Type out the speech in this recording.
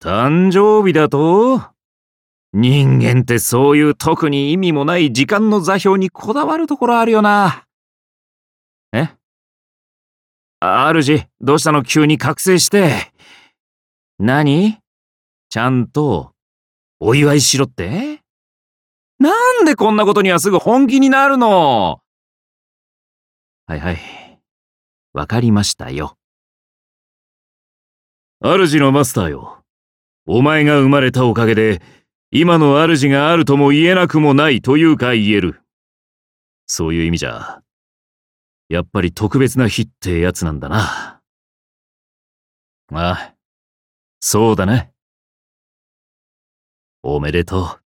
誕生日だと？人間ってそういう特に意味もない時間の座標にこだわるところあるよな。え？主、どうしたの急に覚醒して。何？ちゃんとお祝いしろって？なんでこんなことにはすぐ本気になるの？はいはい。わかりましたよ。主のマスターよ。お前が生まれたおかげで、今の主があるとも言えなくもないというか言える。そういう意味じゃ、やっぱり特別な日ってやつなんだな。ああ、そうだね。おめでとう。